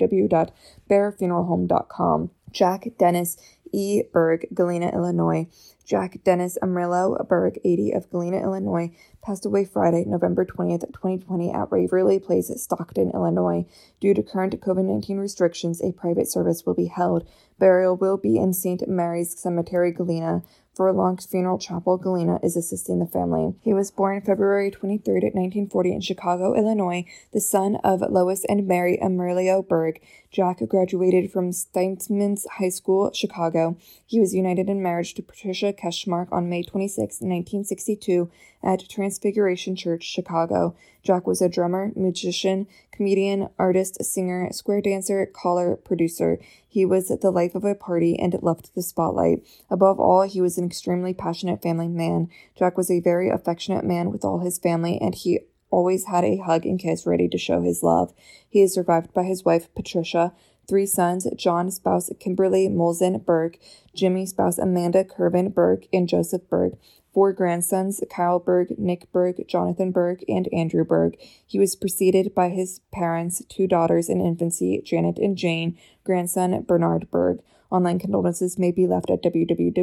www.bearfuneralhome.com. Jack Dennis E. Berg, Galena, Illinois. Jack Dennis Amarillo Berg, 80, of Galena, Illinois, passed away Friday, November 20th, 2020 at Waverly Place, Stockton, Illinois. Due to current COVID-19 restrictions, a private service will be held. Burial will be in St. Mary's Cemetery, Galena. Furlong's Funeral Chapel, Galena, is assisting the family. He was born February 23rd, 1940 in Chicago, Illinois, the son of Lois and Mary Amarillo Berg. Jack graduated from Steinmetz High School, Chicago. He was united in marriage to Patricia Keschmark on May 26, 1962, at Transfiguration Church, Chicago. Jack was a drummer, musician, comedian, artist, singer, square dancer, caller, producer. He was the life of a party and loved the spotlight. Above all, he was an extremely passionate family man. Jack was a very affectionate man with all his family, and he always had a hug and kiss ready to show his love. He is survived by his wife, Patricia, 3 sons, John, spouse Kimberly Molzen Berg, Jimmy, spouse Amanda Kervin Berg, and Joseph Berg. 4 grandsons, Kyle Berg, Nick Berg, Jonathan Berg, and Andrew Berg. He was preceded by his parents, 2 daughters in infancy, Janet and Jane, grandson Bernard Berg. Online condolences may be left at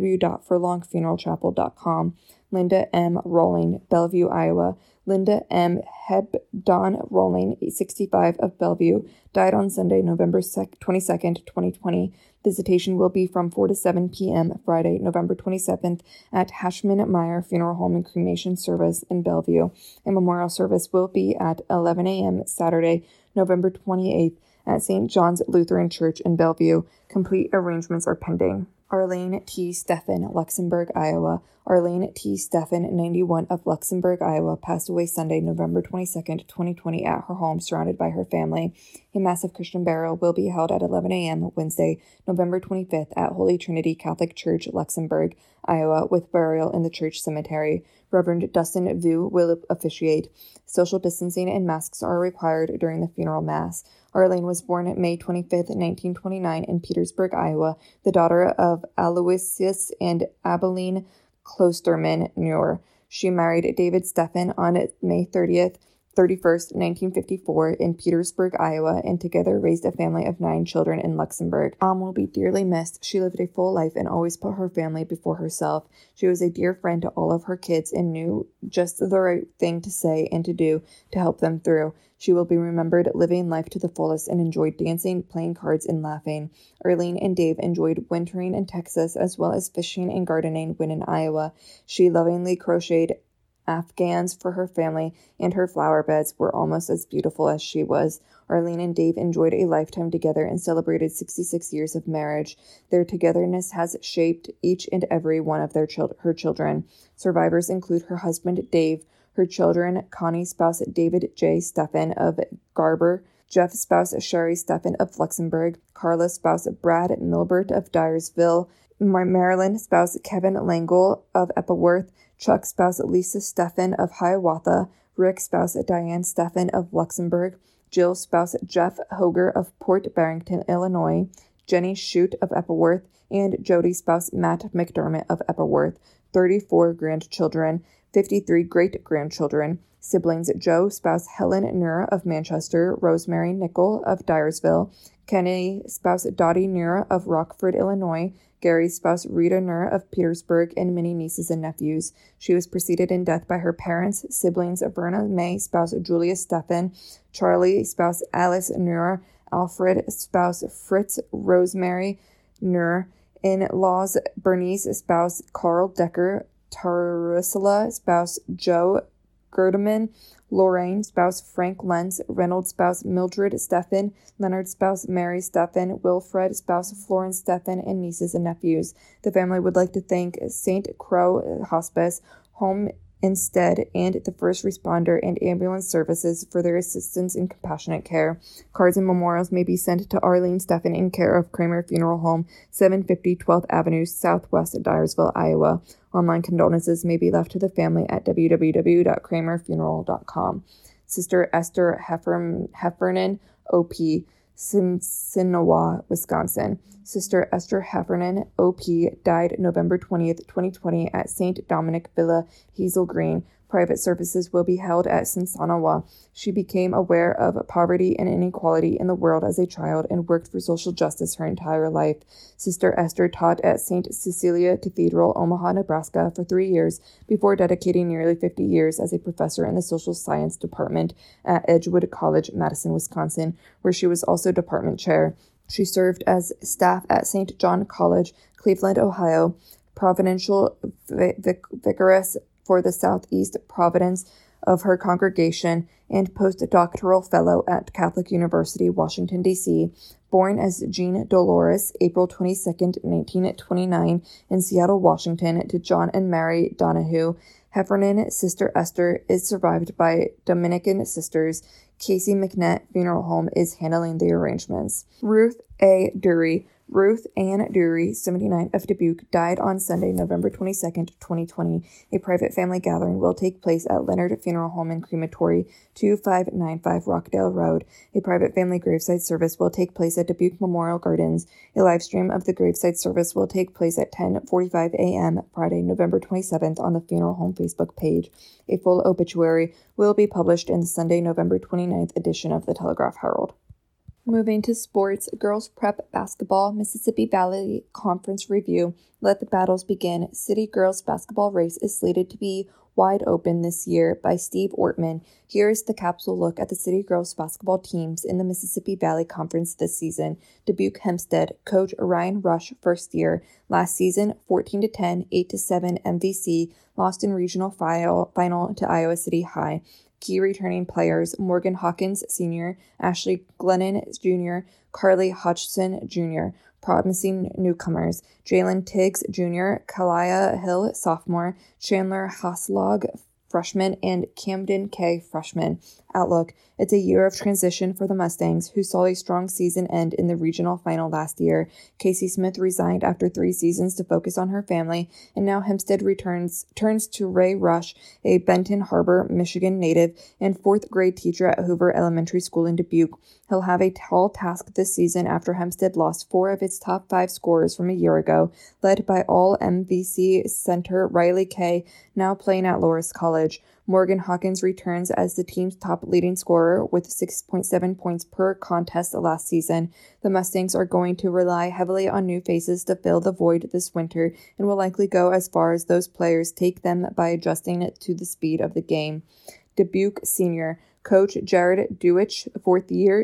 www.furlongfuneralchapel.com. Linda M. Rowling, Bellevue, Iowa. Linda M. Hebdon Rowling, 65, of Bellevue, died on Sunday, November 22nd, 2020. Visitation will be from 4 to 7 p.m. Friday, November 27th at Hashman Meyer Funeral Home and Cremation Service in Bellevue. A memorial service will be at 11 a.m. Saturday, November 28th at St. John's Lutheran Church in Bellevue. Complete arrangements are pending. Arlene T. Steffen, Luxembourg, Iowa. Arlene T. Steffen, 91, of Luxembourg, Iowa, passed away Sunday, November 22nd, 2020 at her home surrounded by her family. A massive Christian burial will be held at 11 a.m. Wednesday, November 25th at Holy Trinity Catholic Church, Luxembourg, Iowa, with burial in the church cemetery. Reverend Dustin Vu will officiate. Social distancing and masks are required during the funeral mass. Arlene was born May 25th, 1929 in Petersburg, Iowa, the daughter of Aloysius and Abilene Klosterman Muir. She married David Steffen on May 31st, 1954 in Petersburg, Iowa, and together raised a family of 9 children in Luxembourg. Will be dearly missed. She lived a full life and always put her family before herself. She was a dear friend to all of her kids and knew just the right thing to say and to do to help them through. She will be remembered living life to the fullest and enjoyed dancing, playing cards, and laughing. Arlene and Dave enjoyed wintering in Texas as well as fishing and gardening when in Iowa. She lovingly crocheted Afghans for her family, and her flower beds were almost as beautiful as she was. Arlene and Dave enjoyed a lifetime together and celebrated 66 years of marriage. Their togetherness has shaped each and every one of her children. Survivors include her husband, Dave, her children, Connie, spouse David J. Steffen of Garber, Jeff, spouse Sherry Steffen of Luxembourg, Carla, spouse Brad Milbert of Dyersville, Marilyn, spouse Kevin Langle of Epworth, Chuck, spouse Lisa Steffen of Hiawatha, Rick, spouse Diane Steffen of Luxembourg, Jill, spouse Jeff Hoger of Port Barrington, Illinois, Jenny Shute of Epworth, and Jody spouse Matt McDermott of Epworth. 34 grandchildren, 53 great-grandchildren. Siblings: Joe spouse Helen Nura of Manchester, Rosemary Nickel of Dyersville, Kennedy spouse Dottie Nura of Rockford, Illinois, Gary spouse Rita Nura of Petersburg, and many nieces and nephews. She was preceded in death by her parents, siblings Verna May spouse Julius Stephan, Charlie spouse Alice Nura, Alfred spouse Fritz Rosemary Nura, in-laws Bernice spouse Carl Decker, Tarsila spouse Joe Gerdeman, Lorraine spouse Frank Lenz, Reynolds spouse Mildred Stephan, Leonard spouse Mary Stephan, Wilfred spouse Florence Stephan, and nieces and nephews. The family would like to thank St. Crow Hospice, Home Instead, and the first responder and ambulance services for their assistance and compassionate care. Cards and memorials may be sent to Arlene Stephan in care of Kramer Funeral Home, 750 12th Avenue, Southwest Dyersville, Iowa. Online condolences may be left to the family at www.kramerfuneral.com. Sister Esther Heffernan, O.P., Sinawa, Wisconsin. Sister Esther Heffernan, O.P., died November 20th, 2020 at St. Dominic Villa, Hazel Green. Private services will be held at Sinsanawa. She became aware of poverty and inequality in the world as a child and worked for social justice her entire life. Sister Esther taught at St. Cecilia Cathedral, Omaha, Nebraska for 3 years before dedicating nearly 50 years as a professor in the social science department at Edgewood College, Madison, Wisconsin, where she was also department chair. She served as staff at St. John College, Cleveland, Ohio, providential vicaress for the Southeast Providence of her congregation, and postdoctoral fellow at Catholic University, Washington, D.C. Born as Jean Dolores, April 22, 1929, in Seattle, Washington, to John and Mary Donahue, Heffernan, Sister Esther, is survived by Dominican sisters. Casey McNett Funeral Home is handling the arrangements. Ruth A. Dury. Ruth Ann Dury, 79, of Dubuque, died on Sunday, November 22, 2020. A private family gathering will take place at Leonard Funeral Home and Crematory, 2595 Rockdale Road. A private family graveside service will take place at Dubuque Memorial Gardens. A live stream of the graveside service will take place at 10:45 a.m. Friday, November 27th on the Funeral Home Facebook page. A full obituary will be published in the Sunday, November 29th edition of the Telegraph Herald. Moving to sports, girls prep basketball, Mississippi Valley Conference review. Let the battles begin. City girls basketball race is slated to be wide open this year by Steve Ortman. Here is the capsule look at the City girls basketball teams in the Mississippi Valley Conference this season. Dubuque Hempstead, coach Ryan Rush, first year. Last season, 14-10, 8-7 MVC, lost in regional final to Iowa City High. Key returning players: Morgan Hawkins, Sr., Ashley Glennon, Jr., Carly Hodgson, Jr. Promising newcomers: Jalen Tiggs, Jr., Kalia Hill, sophomore, Chandler Haslog, freshman, and Camden K., freshman. Outlook: it's a year of transition for the Mustangs, who saw a strong season end in the regional final last year. Casey Smith resigned after 3 seasons to focus on her family, and now Hempstead turns to Ray Rush, a Benton Harbor, Michigan native and 4th grade teacher at Hoover Elementary School in Dubuque. He'll have a tall task this season after Hempstead lost 4 of its top 5 scorers from a year ago, led by all-MVC center Riley Kay, now playing at Loras College. Morgan Hawkins returns as the team's top leading scorer with 6.7 points per contest last season. The Mustangs are going to rely heavily on new faces to fill the void this winter and will likely go as far as those players take them by adjusting it to the speed of the game. Dubuque Senior, coach Jared Dewich, 4th year,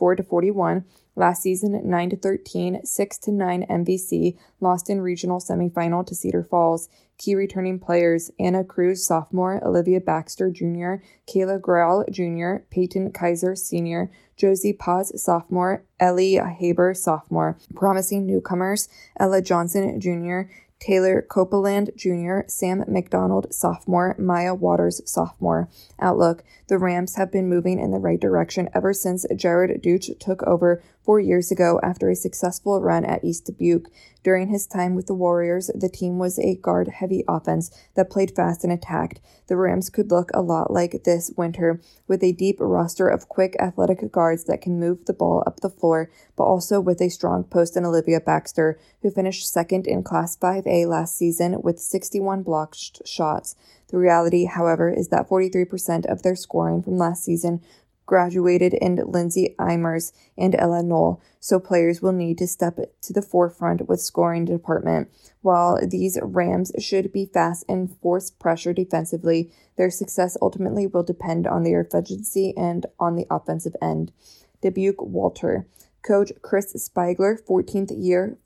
24-41. Last season, 9-13, 6-9 MVC, lost in regional semifinal to Cedar Falls. Key returning players: Anna Cruz, sophomore, Olivia Baxter, Jr., Kayla Grahl, Jr., Peyton Kaiser, Senior, Josie Paz, sophomore, Ellie Haber, sophomore. Promising newcomers: Ella Johnson, Jr., Taylor Copeland, Jr., Sam McDonald, sophomore, Maya Waters, sophomore. Outlook: the Rams have been moving in the right direction ever since Jared Duch took over 4 years ago after a successful run at East Dubuque. During his time with the Warriors, the team was a guard-heavy offense that played fast and attacked. The Rams could look a lot like this winter, with a deep roster of quick, athletic guards that can move the ball up the floor, but also with a strong post in Olivia Baxter, who finished second in Class 5A last season with 61 blocked shots. The reality, however, is that 43% of their scoring from last season graduated in Lindsay Eimers and Ella Knoll, so players will need to step to the forefront with scoring department. While these Rams should be fast and force pressure defensively, their success ultimately will depend on their efficiency and on the offensive end. Dubuque Walter. Coach Chris Spiegler, 14th year,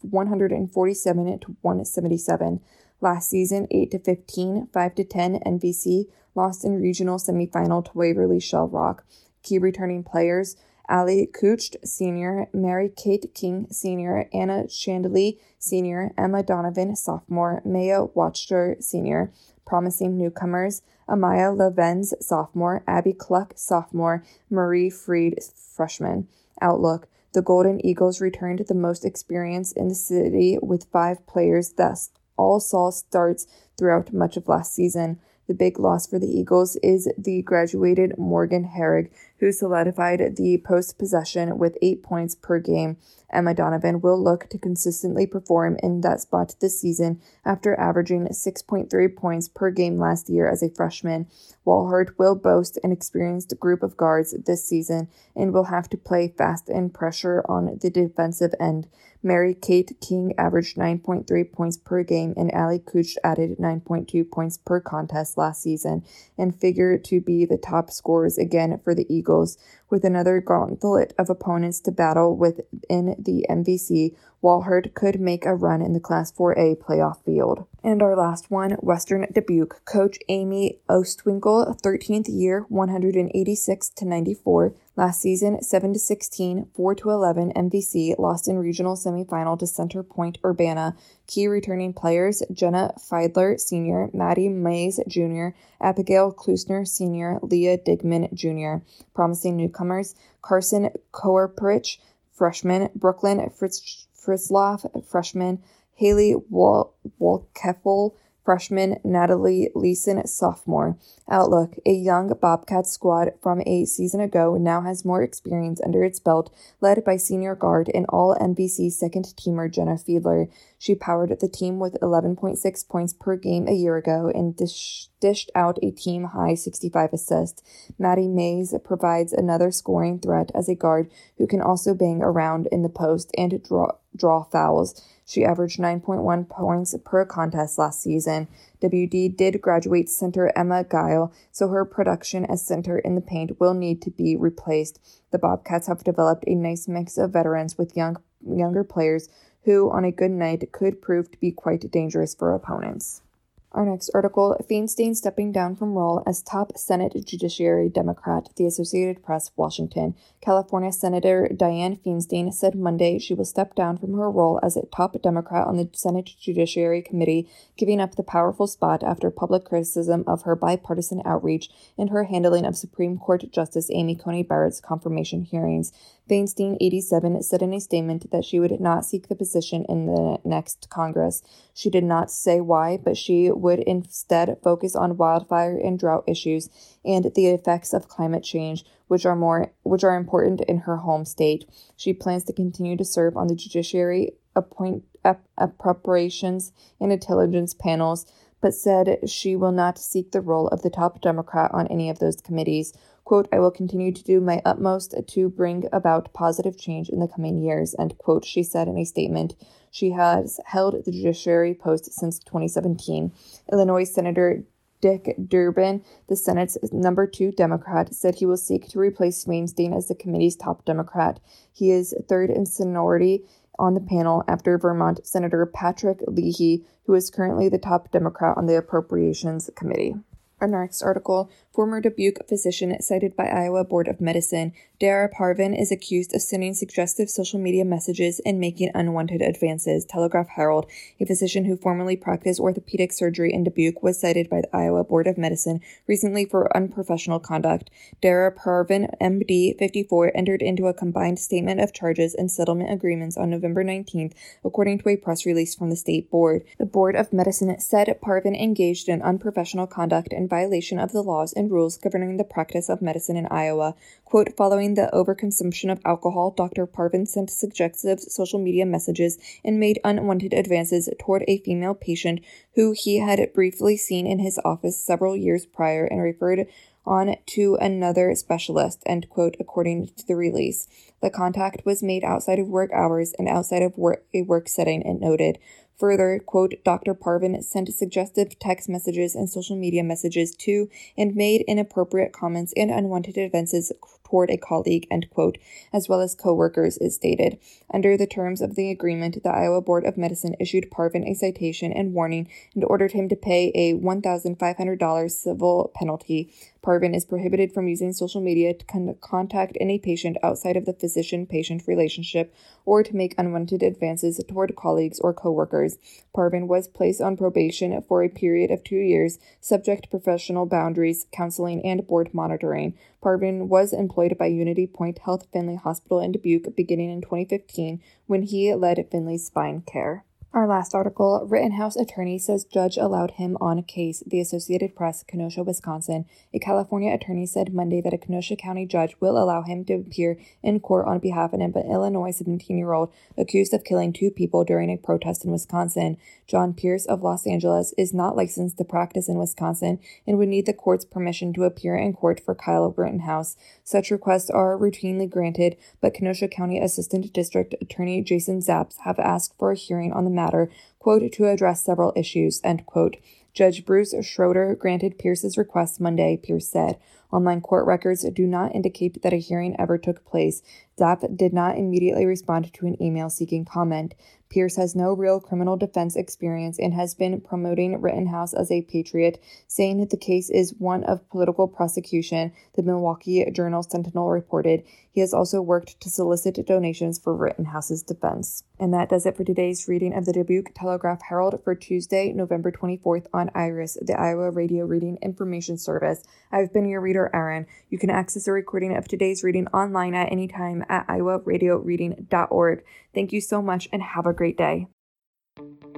147 to 177. Last season, 8-15, 5-10 NVC, lost in regional semifinal to Waverly Shell Rock. Key returning players: Ali Kucht, Sr., Mary Kate King, Sr., Anna Chandley, Sr., Emma Donovan, Sophomore, Maya Watcher, Sr. Promising newcomers: Amaya Levenz, Sophomore, Abby Cluck, Sophomore, Marie Freed, Freshman. Outlook: the Golden Eagles returned the most experience in the city with 5 players that all saw starts throughout much of last season. The big loss for the Eagles is the graduated Morgan Herrig, who solidified the post-possession with 8 points per game. Emma Donovan will look to consistently perform in that spot this season after averaging 6.3 points per game last year as a freshman. Walhart will boast an experienced group of guards this season and will have to play fast and pressure on the defensive end. Mary Kate King averaged 9.3 points per game, and Ali Kuch added 9.2 points per contest last season and figured to be the top scorers again for the Eagles. With another gauntlet of opponents to battle with in the MVC, Walhart could make a run in the Class 4A playoff field. And our last one, Western Dubuque. Coach Amy Ostwinkle, 13th year, 186 to 94. Last season, 7-16, 4-11 MVC, lost in regional semifinal to Center Point Urbana. Key returning players: Jenna Feidler, Sr., Maddie Mays, Jr., Abigail Klusner, Sr., Leah Digman, Jr. Promising newcomers: Carson Koerperich, freshman, Brooklyn Fritzloff, freshman, Haley Wolkeffel, freshman, Natalie Leeson, sophomore. Outlook: a young Bobcats squad from a season ago now has more experience under its belt, led by senior guard and all-NBC second-teamer Jenna Fiedler. She powered the team with 11.6 points per game a year ago and dished out a team-high 65 assists. Maddie Mays provides another scoring threat as a guard who can also bang around in the post and draw fouls. She averaged 9.1 points per contest last season. WD did graduate center Emma Guile, so her production as center in the paint will need to be replaced. The Bobcats have developed a nice mix of veterans with younger players who, on a good night, could prove to be quite dangerous for opponents. Our next article, Feinstein stepping down from role as top Senate Judiciary Democrat, the Associated Press, Washington. California Senator Dianne Feinstein said Monday she will step down from her role as a top Democrat on the Senate Judiciary Committee, giving up the powerful spot after public criticism of her bipartisan outreach and her handling of Supreme Court Justice Amy Coney Barrett's confirmation hearings. Feinstein, 87, said in a statement that she would not seek the position in the next Congress. She did not say why, but she would instead focus on wildfire and drought issues and the effects of climate change, which are important in her home state. She plans to continue to serve on the Judiciary Appropriations and Intelligence panels, but said she will not seek the role of the top Democrat on any of those committees. Quote, I will continue to do my utmost to bring about positive change in the coming years, end quote, she said in a statement. She has held the judiciary post since 2017. Illinois Senator Dick Durbin, the Senate's number 2 Democrat, said he will seek to replace Feinstein as the committee's top Democrat. He is third in seniority on the panel after Vermont Senator Patrick Leahy, who is currently the top Democrat on the Appropriations Committee. Our next article, Former Dubuque physician cited by Iowa Board of Medicine, Dara Parvin is accused of sending suggestive social media messages and making unwanted advances. Telegraph Herald, a physician who formerly practiced orthopedic surgery in Dubuque, was cited by the Iowa Board of Medicine recently for unprofessional conduct. Dara Parvin, MD, 54, entered into a combined statement of charges and settlement agreements on November 19th, according to a press release from the state board. The Board of Medicine said Parvin engaged in unprofessional conduct in violation of the laws and rules governing the practice of medicine in Iowa. Quote, following the overconsumption of alcohol, Dr. Parvin sent suggestive social media messages and made unwanted advances toward a female patient who he had briefly seen in his office several years prior and referred on to another specialist, end quote, according to the release. The contact was made outside of work hours and outside of a work setting, it noted. Further, quote, Dr. Parvin sent suggestive text messages and social media messages to and made inappropriate comments and unwanted advances toward a colleague, end quote, as well as coworkers, it stated. Under the terms of the agreement, the Iowa Board of Medicine issued Parvin a citation and warning and ordered him to pay a $1,500 civil penalty. Parvin is prohibited from using social media to contact any patient outside of the physician-patient relationship or to make unwanted advances toward colleagues or coworkers. Parvin was placed on probation for a period of 2 years, subject to professional boundaries, counseling, and board monitoring. Parvin was employed by Unity Point Health Finley Hospital in Dubuque beginning in 2015 when he led Finley's spine care. Our last article, Rittenhouse attorney says judge allowed him on case. The Associated Press, Kenosha, Wisconsin. A California attorney said Monday that a Kenosha County judge will allow him to appear in court on behalf of an Illinois 17-year-old accused of killing 2 people during a protest in Wisconsin. John Pierce of Los Angeles is not licensed to practice in Wisconsin and would need the court's permission to appear in court for Kyle Rittenhouse. Such requests are routinely granted, but Kenosha County Assistant District Attorney Jason Zapps have asked for a hearing on the matter, quote, to address several issues, end quote. Judge Bruce Schroeder granted Pierce's request Monday, Pierce said. Online court records do not indicate that a hearing ever took place. Zapp did not immediately respond to an email seeking comment. Pierce has no real criminal defense experience and has been promoting Rittenhouse as a patriot, saying that the case is one of political prosecution, the Milwaukee Journal-Sentinel reported. He has also worked to solicit donations for Rittenhouse's defense. And that does it for today's reading of the Dubuque Telegraph-Herald for Tuesday, November 24th on IRIS, the Iowa Radio Reading Information Service. I've been your reader, Erin. You can access a recording of today's reading online at any time at iowaradioreading.org. Thank you so much and have a great day.